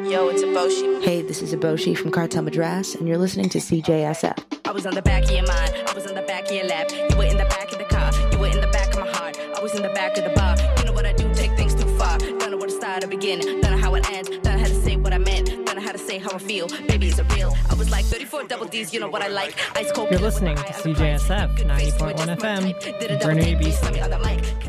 Yo, it's Aboshi. Hey, this is Aboshi from Cartel Madras, and you're listening to CJSF. I was on the back of your mind, I was on the back of your lap. You were in the back of the car, you were in the back of my heart. I was in the back of the bar. You know what I do, take things too far. Don't know where to start or begin, don't know how it ends. Don't know how to say what I meant, don't know how to say how I feel. Baby, is it real? I was like 34 double D's, you know what I like. Ice cold. You're listening to CJSF 90.1 FM, Burnaby, BC.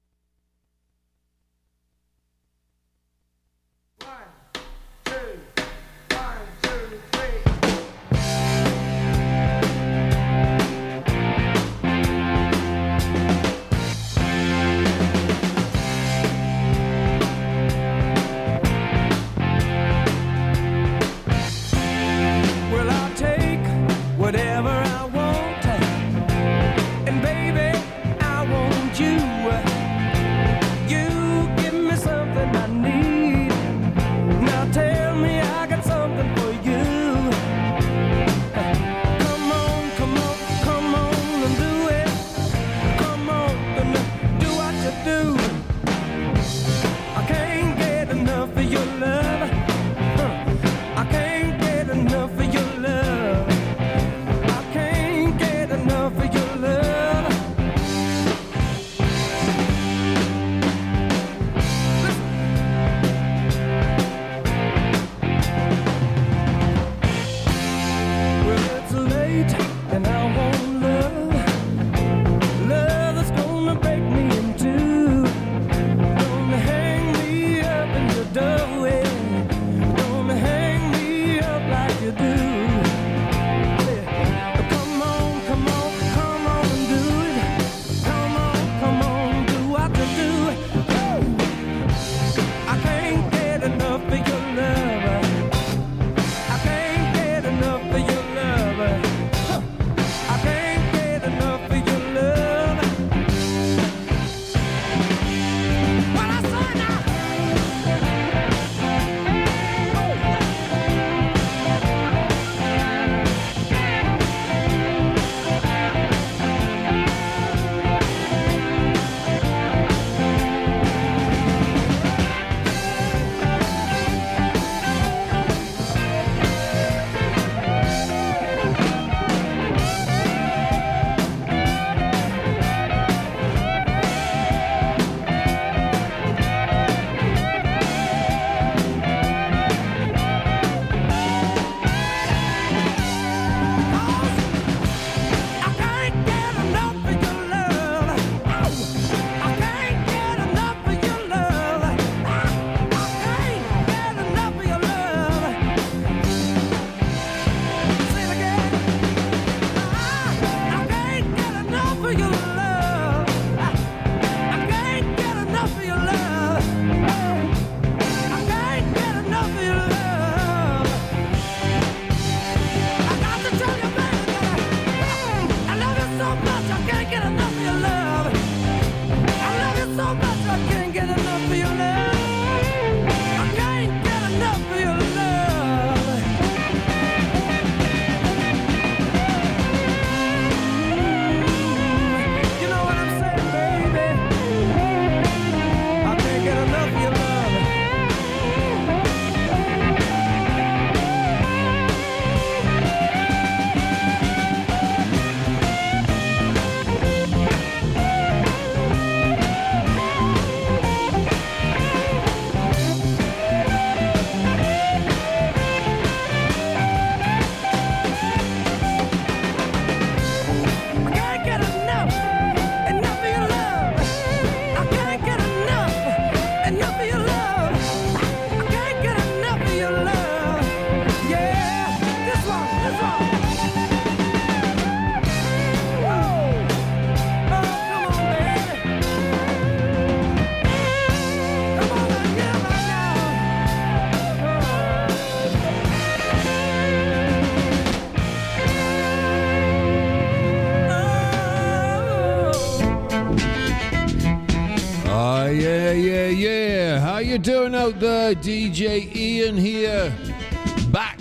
you doing out there? DJ Ian here. Back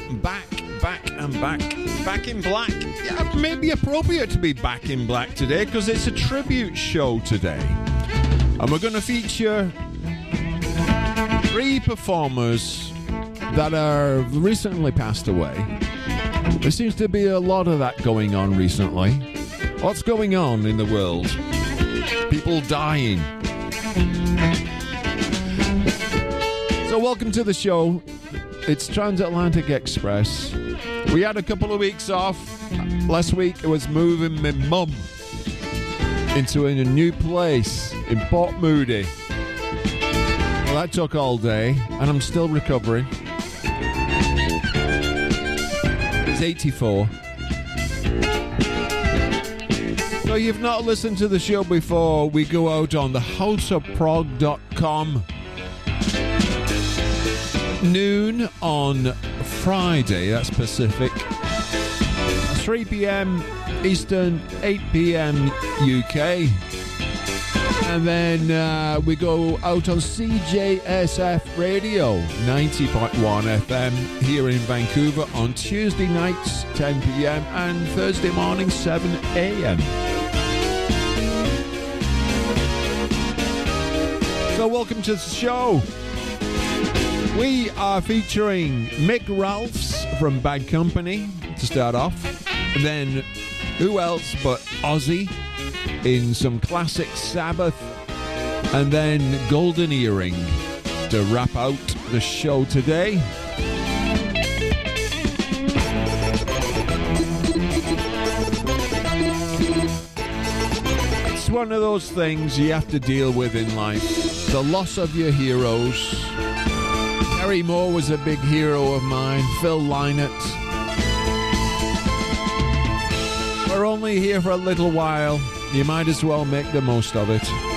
in black. Yeah, it may be appropriate to be back in black today because it's a tribute show today. And we're going to feature 3 performers that are recently passed away. There seems to be a lot of that going on recently. What's going on in the world? People dying. So welcome to the show. It's Transatlantic Express. We had a couple of weeks off. Last week it was moving my mum into a new place in Port Moody. Well, that took all day, and I'm still recovering. It's 84. So you've not listened to the show before, we go out on the houseofprog.com. Noon on Friday, that's Pacific. 3 p.m. Eastern, 8 p.m. UK. And then we go out on CJSF Radio, 90.1 FM here in Vancouver on Tuesday nights, 10 p.m. and Thursday morning, 7 a.m. So welcome to the show. We are featuring Mick Ralphs from Bad Company to start off. And then who else but Ozzy in some classic Sabbath. And then Golden Earring to wrap out the show today. It's one of those things you have to deal with in life. The loss of your heroes. Gary Moore was a big hero of mine. Phil Lynott. We're only here for a little while. You might as well make the most of it.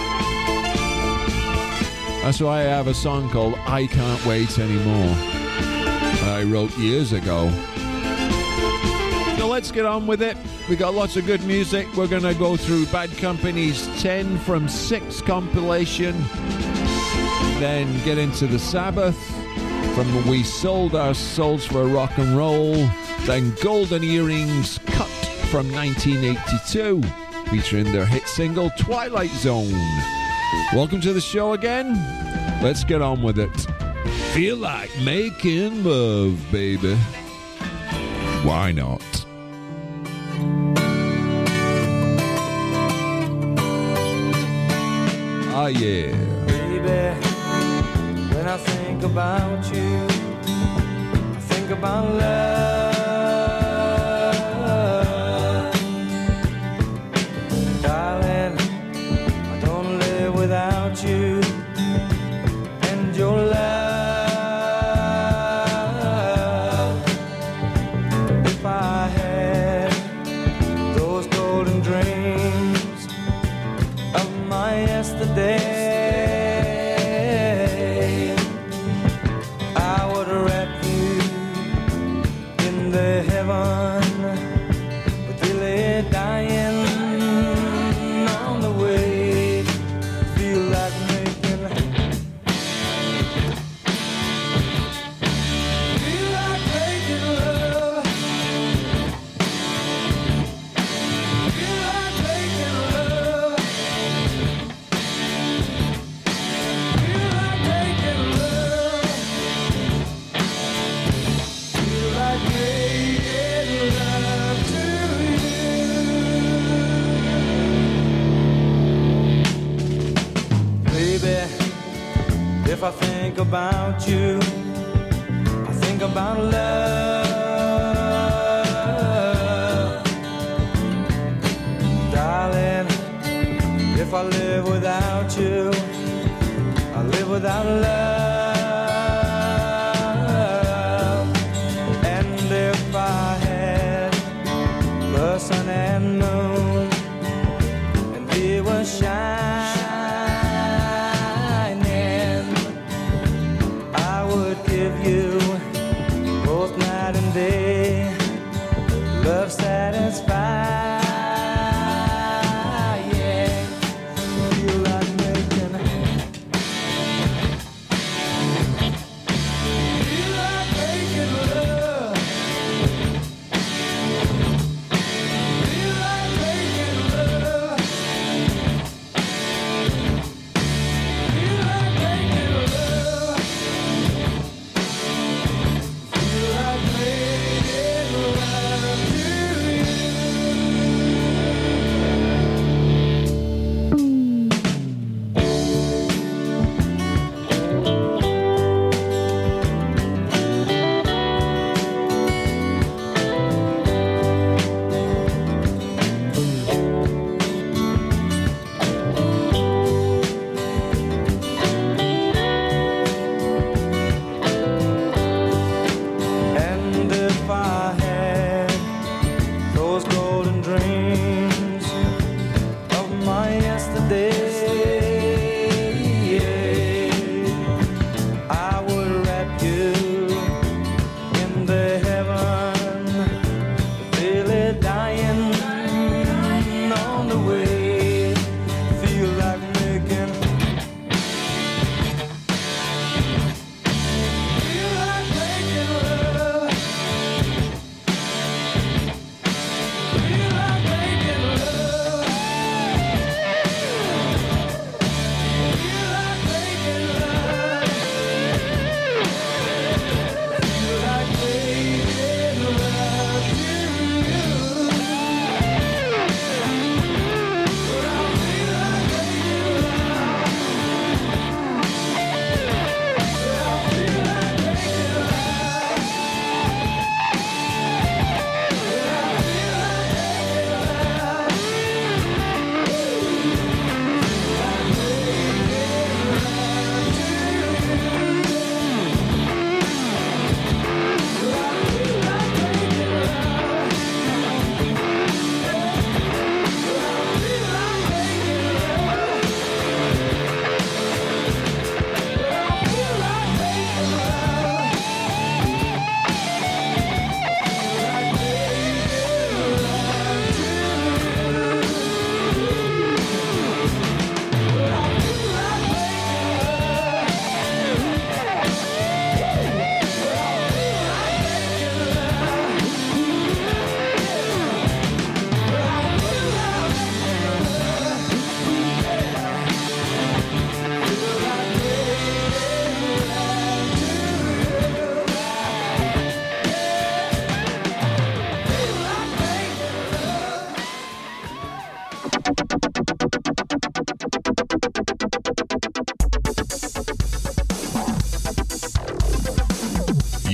That's why I have a song called I Can't Wait Anymore that I wrote years ago. So let's get on with it. We got lots of good music. We're going to go through Bad Company's 10 from 6 compilation. Then get into the Sabbath. From We Sold Our Souls for Rock and Roll. Then Golden Earrings Cut from 1982, featuring their hit single Twilight Zone. Welcome to the show again. Let's get on with it. Feel like making love, baby. Why not? Ah, yeah. Baby, when I think about you, I think about love. Darling, I don't live without you and your love. If I had those golden dreams of my yesterday, if I think about you, I think about love. Darling, if I live without you, I live without love. And if I had the sun and moon, and we were shining, you both night and day, love satisfied, yeah. Feel like making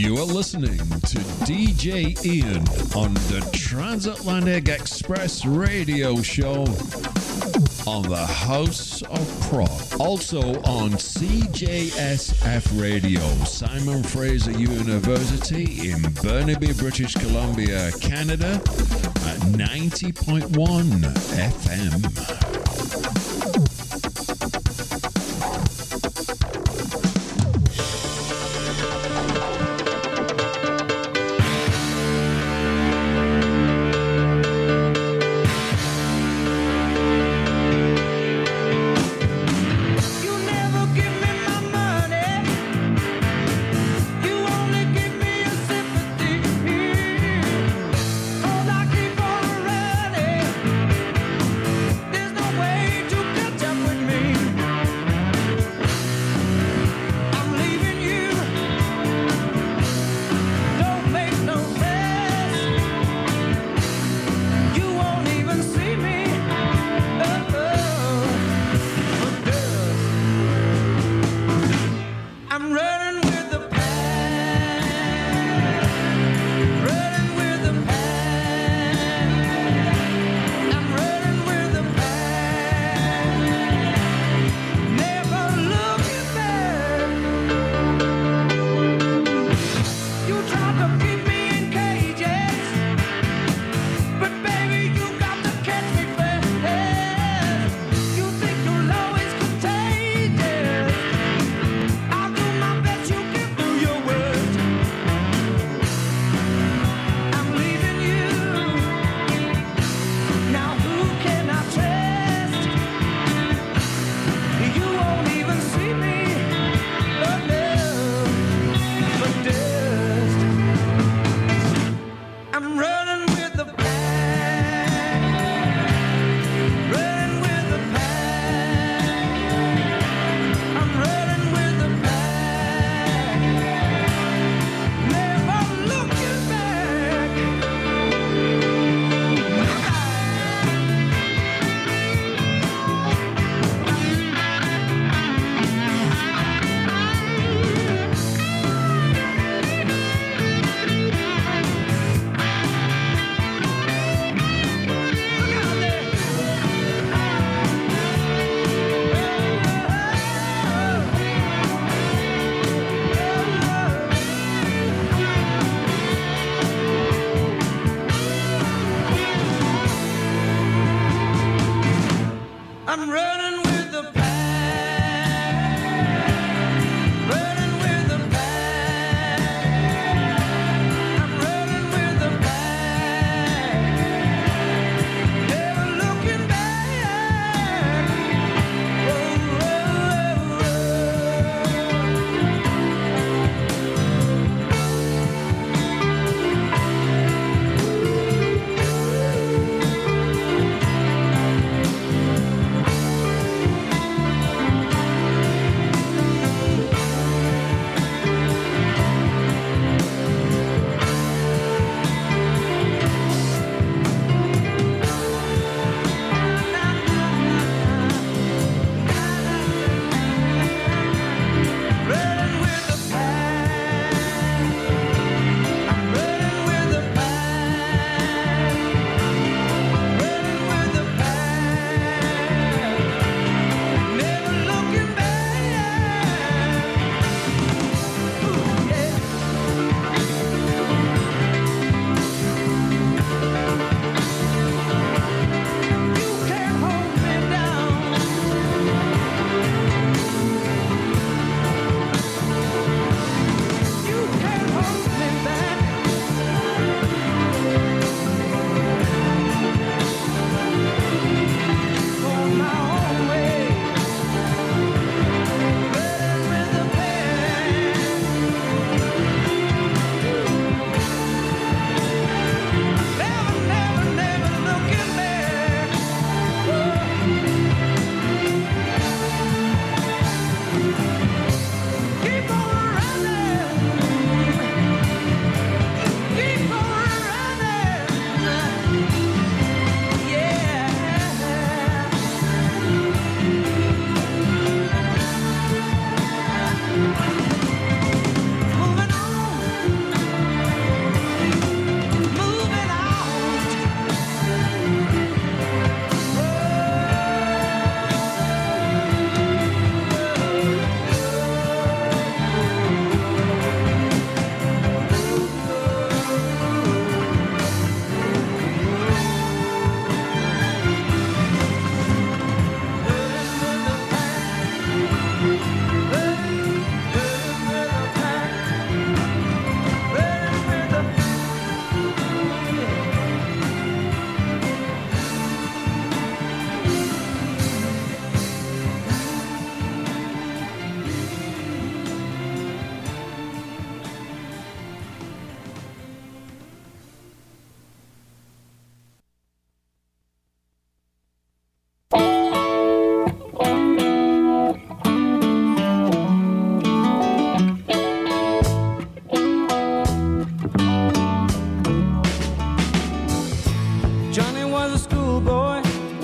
You are listening to DJ Ian on the Transatlantic Express radio show on the House of Prog. Also on CJSF Radio, Simon Fraser University in Burnaby, British Columbia, Canada at 90.1 FM. There's no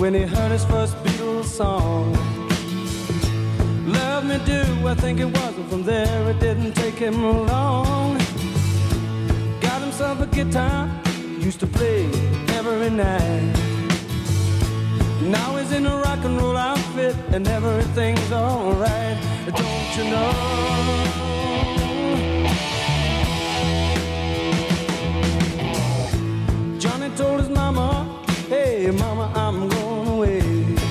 when he heard his first Beatles song. Love Me Do, I think it was, and from there it didn't take him long. Got himself a guitar, used to play every night. Now he's in a rock and roll outfit and everything's alright. Don't you know? Johnny told his mama, hey mama, I'm going away.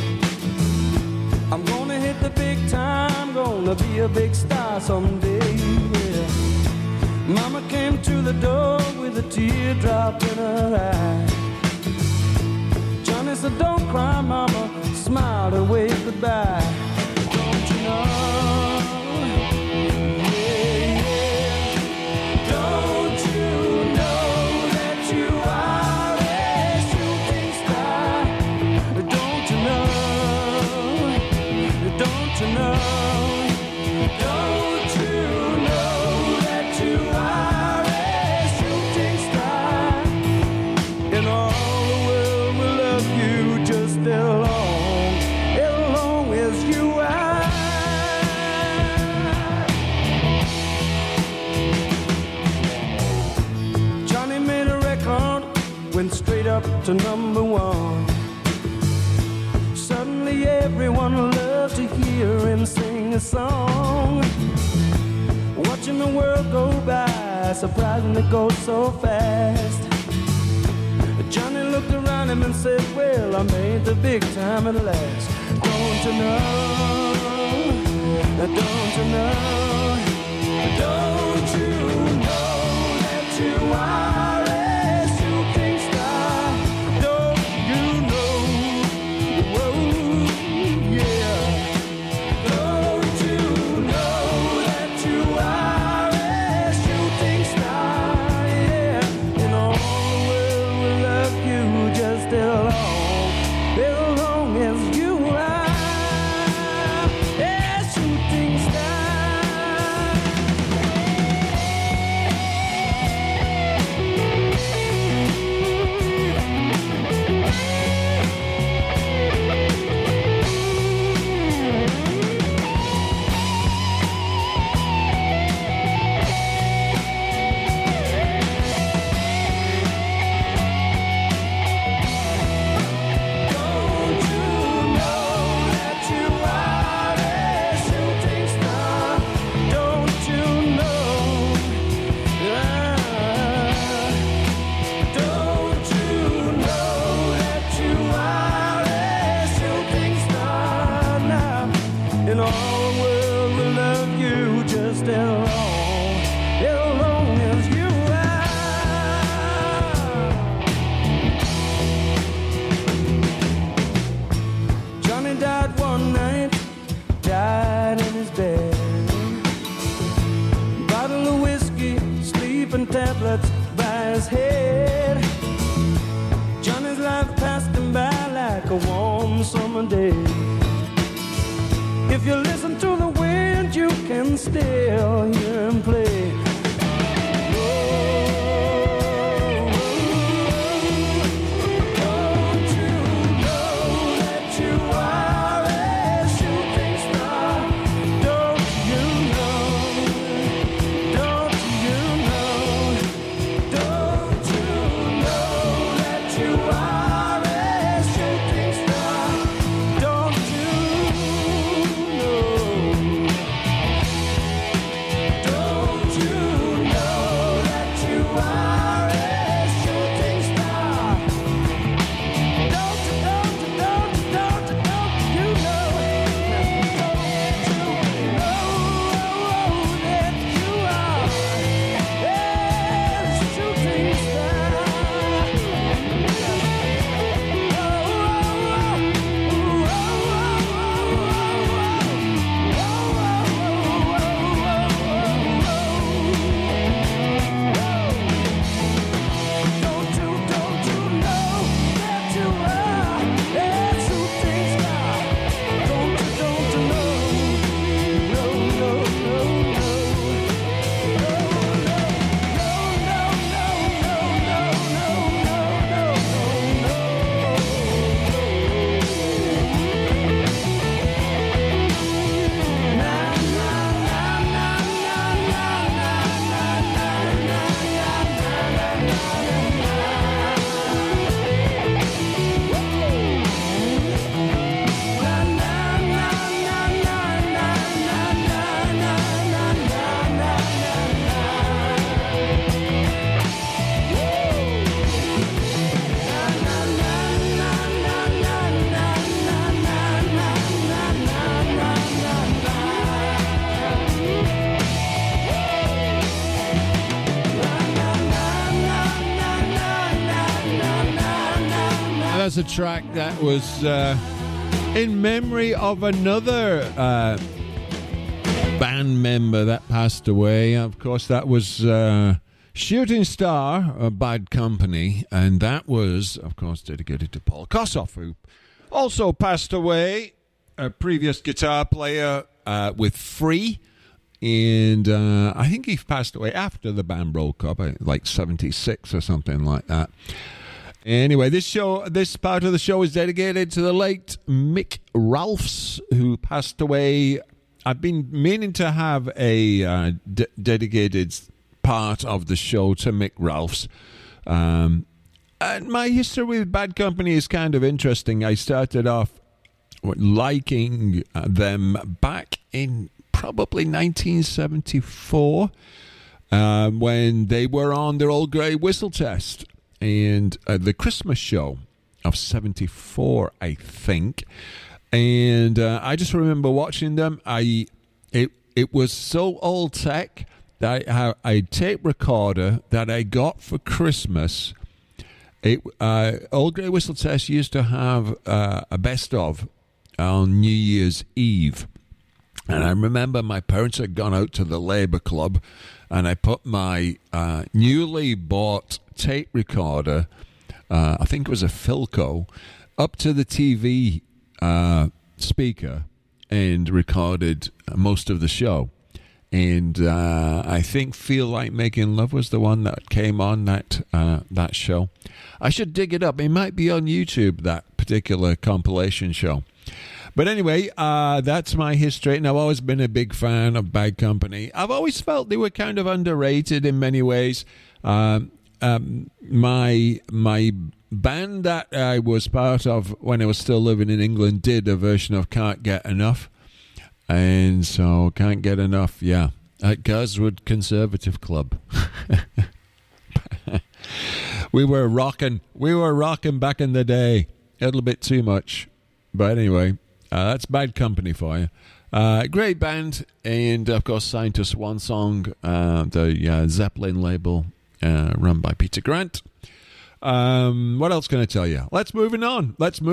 I'm gonna hit the big time, gonna be a big star someday. Yeah. Mama came to the door with a teardrop in her eye. Johnny said, don't cry, mama, smiled and waved goodbye. Don't you know? Yeah, yeah. Don't you know that you are a shooting star? Don't you know? Don't you know? Don't you know that you are a shooting star? In all the world will love you just as long as you are. Johnny made a record, went straight up to number one. Suddenly everyone loved to hear him sing a song. Watching the world go by, surprising it goes so fast. Johnny looked around him and said, well, I made the big time at last. Don't you know? Don't you know? Don't you know that you are a shooting star? Don't you know? Whoa, yeah. Don't you know that you are a shooting star? Yeah. In all the world will love you just as long as you are. A shooting star. Don't you know that you are a shooting star? Don't you know? Don't you know that you are a shooting star now? And all the world will love you just as long as you are. Johnny died one night, died in his bed. Bottle of whiskey, sleeping tablets by his head. Johnny's life passed him by like a warm summer day. If you listen to the wind, you can still hear him play. Don't you know that you are a shooting star? Don't you know? Don't you know? Don't you know that you are a shooting star? Don't you know? Don't that's a track that was in memory of another band member that passed away. Of course, that was Shooting Star, Bad Company, and that was, of course, dedicated to Paul Kossoff, who also passed away, a previous guitar player with Free, and I think he passed away after the band broke up, like 76 or something like that. Anyway, this part of the show is dedicated to the late Mick Ralphs, who passed away. I've been meaning to have a dedicated part of the show to Mick Ralphs. And my history with Bad Company is kind of interesting. I started off liking them back in probably 1974 when they were on their Old Grey Whistle Test and the Christmas show of 74, I think. And I just remember watching them. It was so old tech that I had a tape recorder that I got for Christmas. Old Grey Whistle Test used to have a best of on New Year's Eve. And I remember my parents had gone out to the Labour Club, and I put my newly bought tape recorder, I think it was a Philco, up to the TV speaker and recorded most of the show. And I think Feel Like Making Love was the one that came on that show. I should dig it up. It might be on YouTube, that particular compilation show. But anyway, that's my history, and I've always been a big fan of Bad Company. I've always felt they were kind of underrated in many ways. My band that I was part of when I was still living in England did a version of Can't Get Enough. And so Can't Get Enough, yeah, at Gazwood Conservative Club. We were rocking back in the day. A little bit too much. But anyway, that's Bad Company for you. Great band, and of course signed to Swan Song, the Zeppelin label, run by Peter Grant. What else can I tell you? Let's move on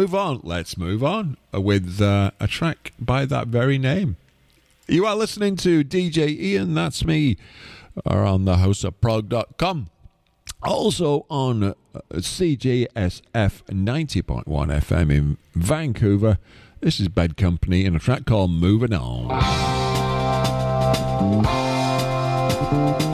with a track by that very name. You are listening to DJ Ian, that's me, or on the houseofprog.com. Also on CJSF 90.1 FM in Vancouver. This is Bad Company in a track called Moving On.